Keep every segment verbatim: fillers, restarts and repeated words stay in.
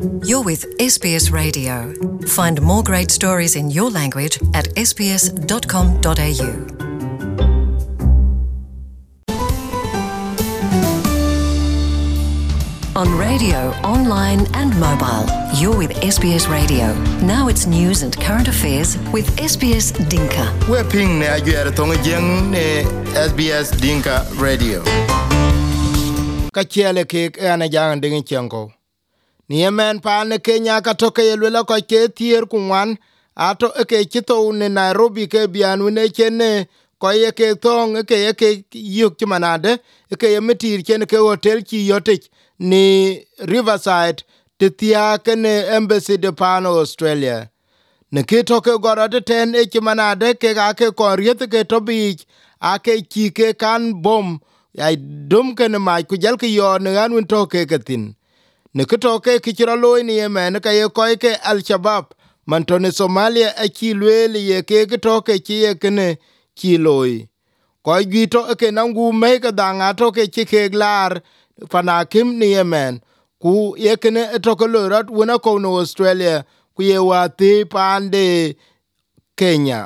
You're with S B S Radio. Find more great stories in your language at s b s dot com dot a u. On radio, online and mobile, you're with S B S Radio. Now it's news and current affairs with S B S Dinka. We're ping ne ajuere tonga jeng ne S B S Dinka Radio. Kachiele kek ena jangan dingin chenko. Ni yemen pa ne Kenya ka toke yelwela kwa ke tier kungwan ato eke chito ne Nairobi ke bianu ne chene kwa ye ke tong eke ye ke yuk chimanade eke ye metir chene ke hotel chi yotich ni Riverside titia kene embassy de pano Australia. Ne ke toke gorode ten e chimanade ke ake koriete ke tobich ake chike kan bom ay dum kene mai kujal ke yo ne anwin toke katin. Ne ke toke kichira loy ni yemen ka ye koy ke Al-Shabaab mantone Somalia a chi lwele ye ke ke toke chi ye kene chi loy. Koy gito ke nangu me ka danga toke chi ke glar panakim ni yemen ku ye kene toke lorat wona ko no Australia ku ye wati pande Kenya.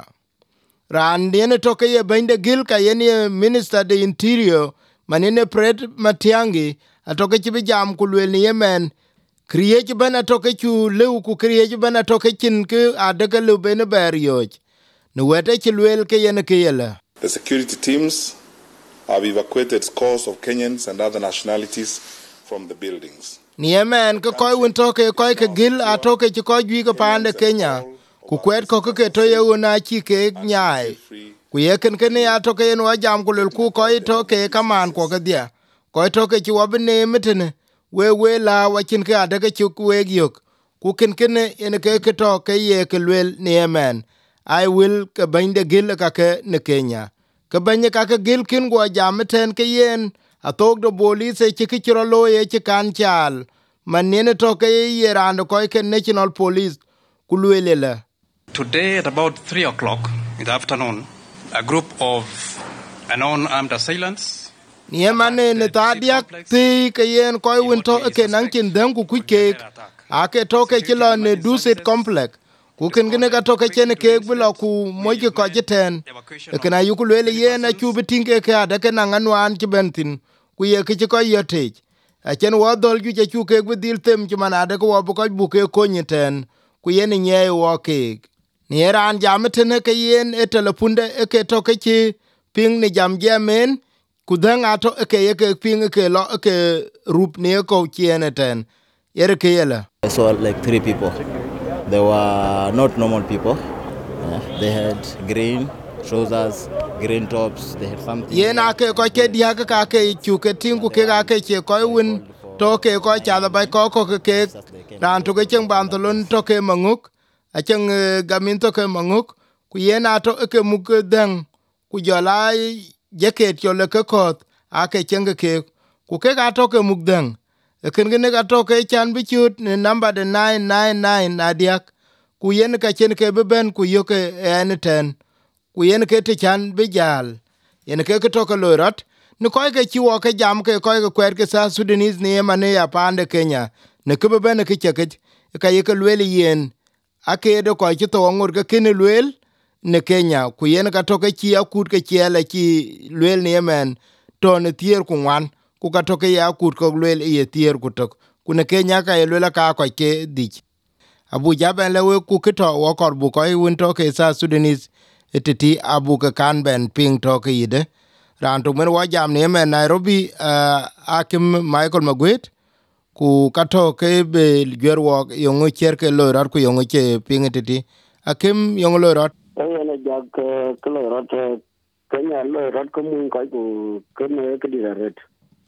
Randi ne toke ye bende gil ka ye ni Minister de Interior manine Fred Matiang'i atoke chibi jam kulwel ni yemen kriye chiben atoke chu leu ku kriye chiben atoke chin ke adeke leu bene berioj ne wete chilwel ke yene ke yela. The security teams have evacuated scores of Kenyans and other nationalities from the buildings. Ni yemen ke koi win toke koi ke gil atoke chi koi jwi ke pande Kenya ku kwet ko ke to ye una chi ke nyai ku yeken ke ne atoke yen wa jam kulwel ku koi toke kaman ko ke dia koi toke chi wabne mitene we we la wachin ke adeke chuk we gyok ku ken ken en ke ke to ke ye ke lwel ni yemen I will ke binde gil ka ke ne Kenya ke banye ka ke gil kin go jamten ke yen atok do police chi ke chiro lo ye chi kan chal man ne to ke ye rando ko ke National Police ku lwelela. Today at about three o'clock in the afternoon, a group of unknown armed assailants ni emane ne tadia ti ke yen koy winto ke nan kin dem ku kuke ake toke kilo ne Dusit complex ku ken gene ka toke chen ke bulo ku moje ko jeten e kana yukulele yen a chubi tinge ke ada ke nan anwan ki bentin ku ye ki ko yote a chen wo dol ju je chu ke gudil tem ki manade ko bu ko bu ke konyeten ku yen nye wo ke ni ran jamten ke yen e telepunde e ke toke chi ping ni jam jamen kudang ato ke ye ke ping ke lo ke rup ne ko chiene ten yer ke yela. I saw like three people. They were not normal people. Yeah. They had green trousers, green tops. They had something. Ye na ke ko ke dia ka ka ke chu ke tingu ke ka ke che ko win to ke ko cha da bai ko ko ke ran to ke cheng ban to lon to ke manguk a cheng gamin to ke manguk ku ye na to ke mu ke den ku jolai jaket yole ke kot ake chenge ke ku ke ga toke mugden e ken ne ga toke chan bichut ne number de nine nine nine adiak ku yen ka chen ke ben ku yoke en ten ku yen ke te chan bijal yen ke ke toke lorat ni ko ke chiwo ke jam ke ko ke kwer ke sa Sudanese ne mane ya pande Kenya ne ke ben ke cheke ka ye ke lweli yen ake de ko chi to ngor ke ken lwel ne Kenya ku yen ka toke chi akut ke chiele chi lwel ne yemen to ne tier ku wan ku ka toke ya akut ko lwel ye tier ku tok ku ne Kenya ka lwela ka ko ke dich abu jaben lewe ku kito wo kor bu ko win toke sa Sudanese etiti abu ka kan ben ping toke ide ran to men wa jam ne yemen Nairobi uh, akim Michael Magwet ku ka toke be gwerwo yongo cherke lorat ku yongo che ping etiti akim yongo lorat ene jag klo rot Kenya lo rot ko mun ko ku kene ke di ret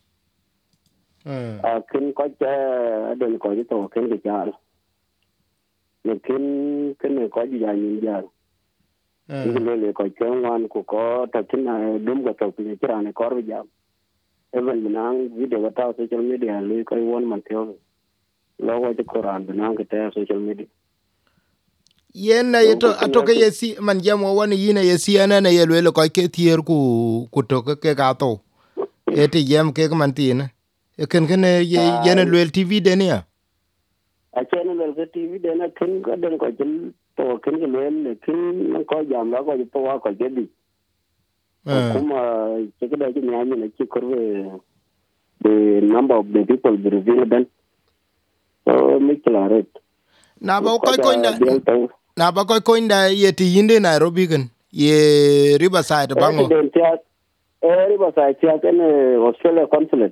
a kin ko ja den ko to ken di jal ne kin ken ko ji ja ni jal ni le le ko chen ku ko ta tin na dum ga to ni tira ne ko ru jam even nang video ta social media le ko won man tyo lo wa de Quran nang ke ta social media yen na yeto atoke yesi man jamo woni yina yesi ana na yelwelo ko ke tier ku ku to ke ga to eti jam ke man tin e ken ken ye yen lwel T V de ne a chen le ke T V de na kin ko den ko jil to kin ke le kin na ko jam la ko to wa ko je bi kuma ke da ji nya ni ki kurve the number of the people be revealed then so me claret na ba ko ko nda na ba ko ko nda ye ti yinde Nairobi kan ye Riverside bango eh Riverside ya kan Australia consulate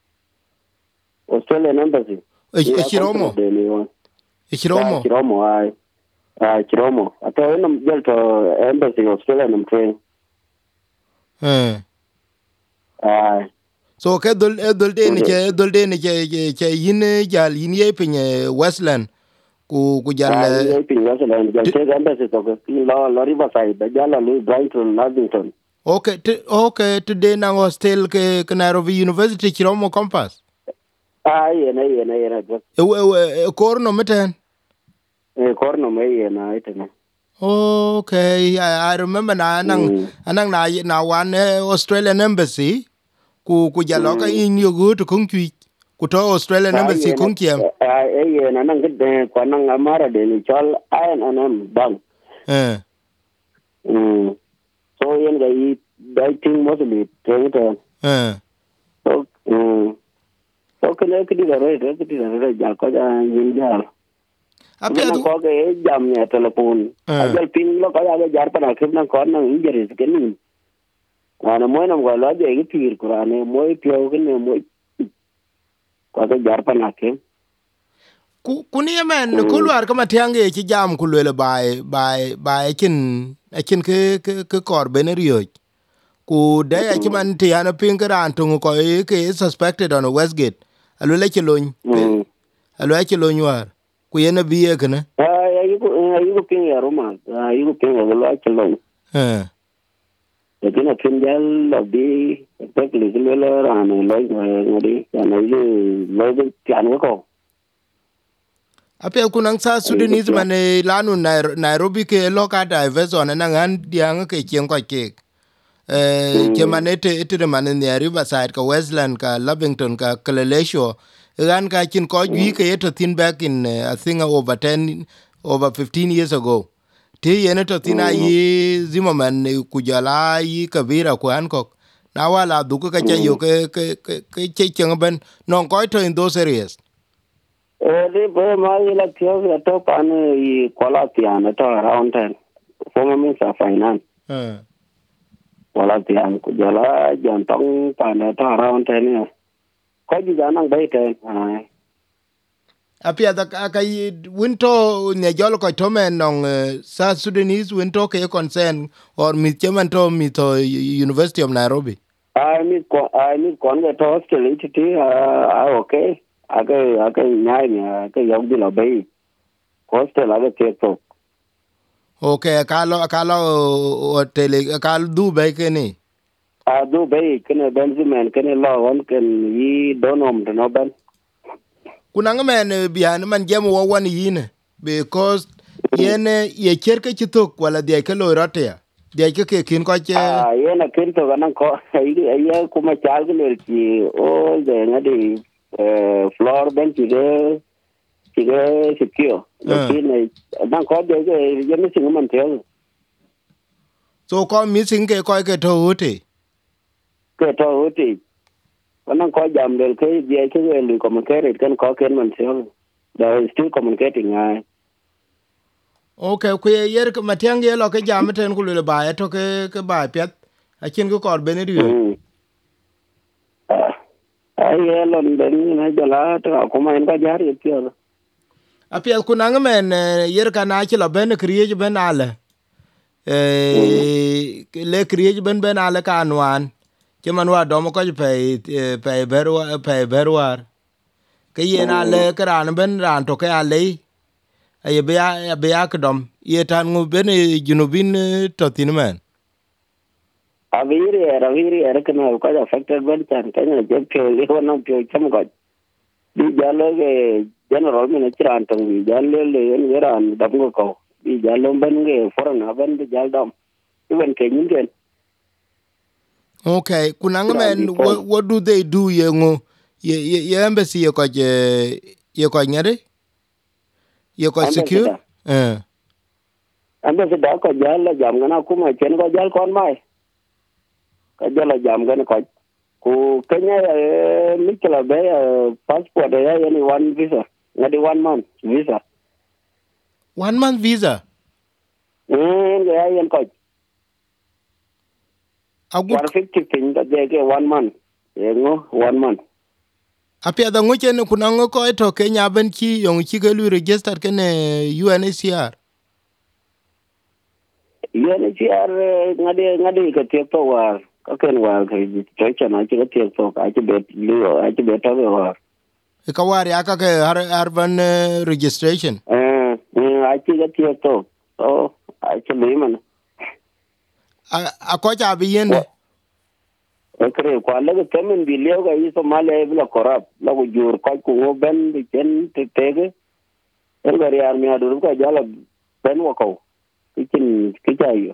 Australian embassy e Chiromo e Chiromo Chiromo ai ah Chiromo ato en jel to embassy Australia nam train eh ah so ke dol e dol de ni ke dol de ni ke ke yin jal yin ye pinye Westland ku ku jal ye pinye Westland jal te embassy to ke lo lo Riverside da jal lo Brighton Lavington. Okay t- okay today na hostel ke ke Nairobi University Chiromo campus ah ye na ye na ye na e e korno meten e korno me ye na itena. Okay, I, I remember na anang mm. anang na na one uh, Australian embassy ku ku jalo ka in yo go to kung tui ku to Australian embassy kung kiam. Ah eh ye na nang de ko nang amara de ni chol I N M bang. Eh. Mm. So yen ga yi dai ting mostly trade. Eh. So mm. So kene kidi ga re kidi ga re ja ko ja yin ja. Apa tu? Kau ke jam ni telefon. Ajal ping lo kau ada jar pada akhirnya kau nang injuries kini. Ana moi nam kau lo jadi pir kurane moi piau kini moi. Kau ada jar pada akhir. Ku kuni men keluar ke matiange ci jam ku le bai bai bai kin akin ke ke ke kor benerio. Ku dai ci man ti ana ping kan tu ko ke suspected on Westgate. Alo le ci loñ. Alo ci loñ war. Ku yena biye kana ah ayu ayu ping ya roma ayu ping ya lo achlo eh lekin akin jal labi exactly le le ran lo ngodi ya na yu lo de tian ko apel kunang sa Sudanese mane lanu Nairobi ke loka diverse on na ngan diang ke chien ko ke eh ke manete ite mane ne Riverside ka Westland ka Lavington ka Kileleshwa ran ka chin ko gi ke to thin back in uh, I think over ten over fifteen years ago ti yene to thin yi Zimmerman ku jala yi kabira ku Hancock na wala du ka cha yo ke ke ke che chen ben non ko to in those areas eh de bo ma ila kyo ya to pan yi kola tian to around ten former minister of finance eh kola tian ku jala jan tong pan to around ten ya ko ji nang bai ten ai apia da ka winto ne jol ko to men non sa Sudanese winto ke concern or mit chaman to mit to University of Nairobi ai mi ko ai mi kon ga to hostel ti ah okay aga aga nyai ni aga yog di la bai hostel aga ke to okay ka lo ka lo hotel ka du bai ke ni a du bai kene benjamin kene lo on ken yi donom no ben kunang men bian man jam wo wan yine because yene ye cherke chitok wala de ke lo rote ya de ke ke kin ko che ah yene kin to ganan ko ai ai kuma chal ke ki o de ngadi eh floor ben ki de ki de secure lekin dan ko de ke yene sing man tel so ko missing ke ko ke to hote ke to hote wannan ko jam del ke je ke le communicate kan ko ken man tel they are still communicating ai okay ku yer ke matiang ye lo ke jam ten ku le ba to ke ke ba pet a kin ko kor bene ri ai ye lon den na jala to ko ma en ba jar ye pio apel kunang men yer kana chi lo ben kriye ben ale eh le kriye ben ben ale kanwan che man wa dom ko pe pe berwa pe berwar ke yena le kran ben ran to ke ale ay be ya be ya kdom ye tan ngu ben junubin to tin men aviri era aviri era kana ko affected ben tan kan je pe le wona pe cham ko di jalo ge general minister antong di jalo le en geran dam ko di jalo ben ge foreign ben di jaldam even ke nyen okay kunang men what, what do they do yengo ye ye embassy ye ko je ye ko nyare ye ko secure eh anda se da ko jala jam gana kuma chen ko jal kon mai ka jala jam gana ko ku Kenya mikla be passport ya yani one visa ngadi one month visa one month visa eh ya yan ko agut one fifty pin da de ke one month yengo one month apia da ngoche ne kunango ko to Kenya ben ki yong ki ke lu register ke ne U N H C R U N H C R ngadi ngadi ke te to wa ka ken wa ke te chana ke te to ka ke bet lu a ke bet wa e ka war ya ka ke urban registration eh a ke te to oh a ke le man a ko ja bi yende ekre kwa le temen bi le ga yi Somalia bla korap la go jur ko ko ben de ken te tege en ga yar mi adu ko jala ben wo ko kikin kijayo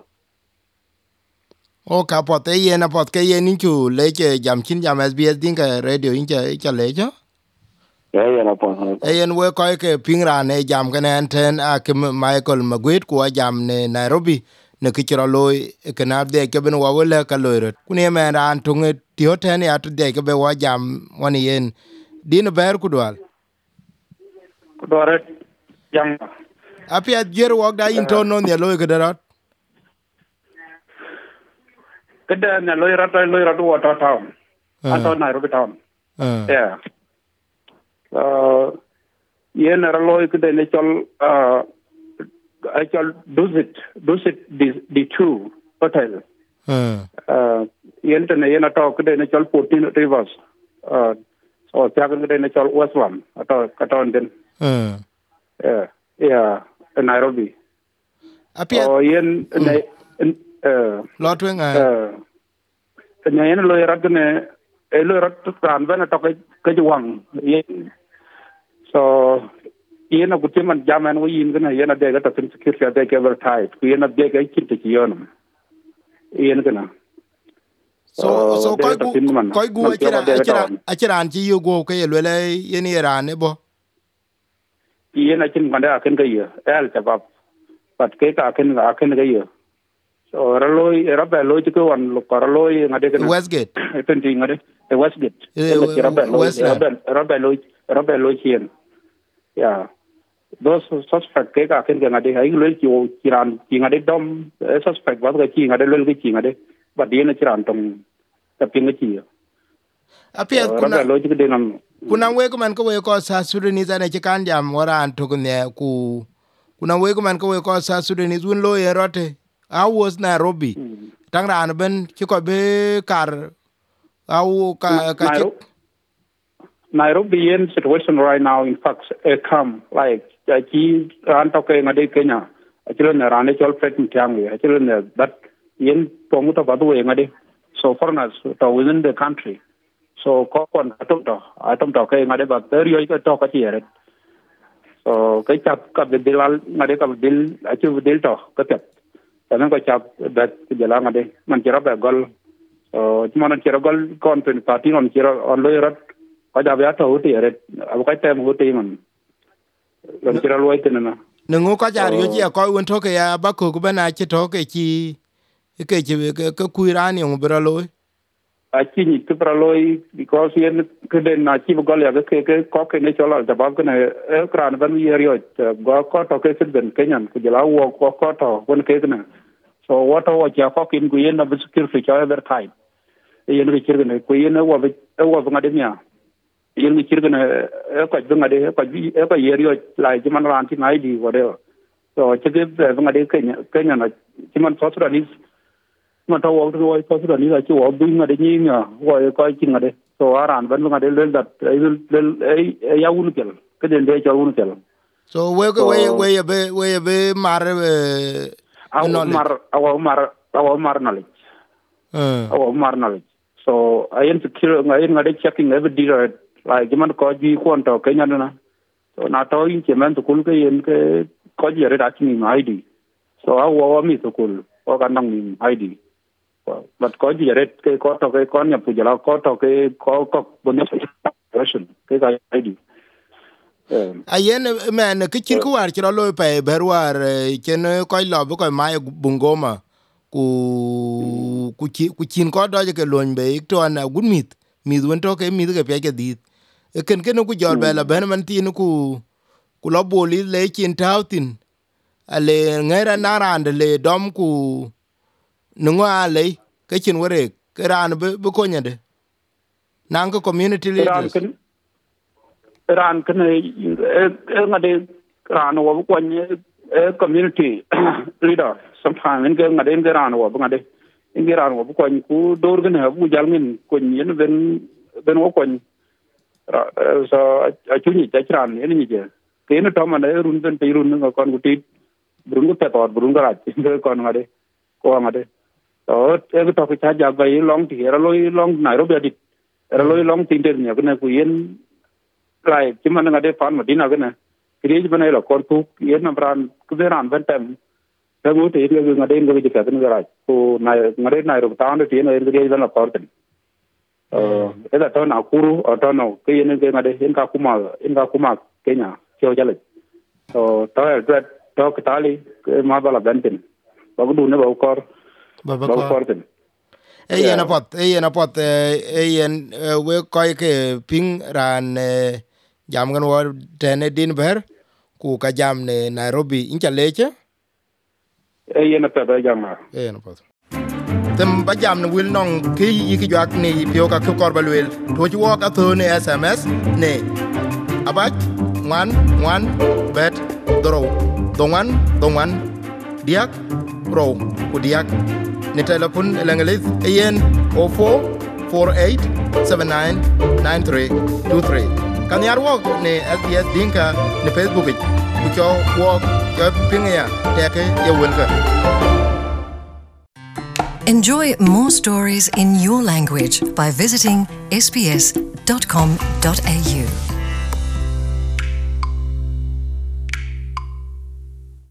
o ka pote yena pot ke yenin chu leche jam chin jam S B S dinga radio incha incha lecho ya ya na po e yen we ko ke pingra ne jam kan anten a ke Michael Magwet ko jam ne Nairobi ne kichiro loy ke na de ke ben wa wala ka loy kuni me ran tunge ti hoten ya to de ke be wa jam woni yen din ber ku dwal ku dore jam apia jer wok da in to no ne loy ke darat kada na loy rat loy rat water town ato Nairobi town yeah uh yen ra loy kada ne chol uh actual Dusit Dusit the two hotel uh yen tane yen ato kada ne chol fourteen rivers uh so tiagan kada ne chol Westland ato katon den uh yeah yeah Nairobi apia oh yen ne uh lot wen uh ne yen loy rat ne e loy rat tran ben to ke juang yen so yen a gutim man jamen wo yin gna yen a de ga ta tin security de ke ver tight ku yen a de ga kit ti yon yen gna so so koy gu koy gu achira achira achira an ji yugo ke lele yen iran bo yen a chin manda ken ga ye el tabab pat ke ka ken ga ken ga ye so raloy rabba loy ti ko wan lo paraloy ngade gna Westgate tenti ngade Westgate rabba loy rabba rabba loy rabba loy chen yeah those suspect ke ka ken ga de ai lo ki o kiran ki ngade dom suspect ba ga ki ngade lo ga ki ngade ba de na kiran tong ta pin ki apia kuna lo ki de nam kuna we ko man ko we ko sa Sudanese ne ki kan jam wara an to ne ku kuna we ko man ko we ko sa Sudanese un lo ye rote I was Nairobi tang ran ben ki ko be kar au ka ka Nairobi in situation right now in fact a come like ki ran to ke ngade Kenya actually na ran chol pet mtiang we actually that yen pomu to badu we ngade so foreigners to within the country so ko kon atom to atom to ke ngade ba ter yo to ka ti ere so ke chap ka de dilal ngade ka dil achu dil to ka tep tanan ko chap that jala ngade man kira ba gol so man kira gol kon pen party on kira on lo rat ko da ba to ti ere ab ka tem ho ti man lon kira lo ite na nengo ka jar yo ji ko won to ke ya ba ko ku bana chi to ke chi ke chi ke ku ran yo bra lo a chi ni tu bra lo because yen ke den na chi gol ya ke ke ko ke ne chola da ba ke ne e kran ban yer yo go ko to ke sit ben kenyan ku jala wo ko ko to won ke na so what wa ja ko kin ku yen na bi security cha ever time yen ke chir ne ku yen wa bi wa ba ngade nya yen ke chir ne e ko bi ngade ko bi e ko yer yo lai ji man ran ti ngai di whatever so che ke ba ngade kenya kenya na ji man so tra ni man to wo to ko tra ni la chi wo bi ngade ni nya wo ko chi ngade so aran ban ngade le dat e ya un kel ke den de cho un kel so we ko we we be we be mar aw mar aw mar aw mar knowledge uh aw mar knowledge so I am secure ngai ngade checking every day like man ko ji ko to Kenya na so na to in che man to kul ke yen ke ko ji re da chi ni I D so aw wa mi to kul ko kan nang ni I D but ko ji re ke ko to ke kon ya pu jala ko to ke ko ko bon version ke ga I D ayen men ke chin ko war chiro loy pe berwar chen ko lo bu ko mai Bungoma ku ku chi ku chin ko do ke lon be to na gudmit mi won to ke mi ke pe ke dit ken ken ku jor be la ben man tin ku ku lo boli le chin tautin ale ngera narande le dom ku nungwa le ke chin wore ke ran bu ko nyade nang ko community leaders ran kan e ngade ran wo ko nye community leader sometimes nge ngade nge ran wo ngade nge ran wo ko ku dor gna bu jalmin ko nyen ben ben wo ko so a chuni ta chran ne ni je ke no to man run ben pe run ngo kon gutit burung ko tor burung ga nge kon ngade ko ngade to e to ka ja ga long ti ra loi long Nairobi dit ra loi long tin der ne ko ku yen lai chima nga de fan madina gana kriej bana la kortu yen namran kuberan bentam tagu te ri nga de nga de ka tan gara ko na nga de na ro ta ande te na ri kriej bana korten eh eda to na kuru to no ke yen nga de yen ka kuma yen ka kuma Kenya kyo jale to to e to katali ma bala bentin ba du ne ba kor ba ba korten e yen apot e yen apot e yen we ko ke ping ran jam gan war tene din ber ku ka jam ne Nairobi incha leche e yen ta ba jam e yen apot tem ba jam ne wil nong ki yi jak ni pio ka ko korba wel to ji wo ka to ne S M S ne abaj wan wan bet doro dongan dongan diak ro ku diak ne telefon elengelis e yen zero four four eight seven nine nine three two three kan yar wok ne S B S Dinka ne Facebook ku cho wok cho pinga teke ye welga. Enjoy more stories in your language by visiting s b s dot com dot a u.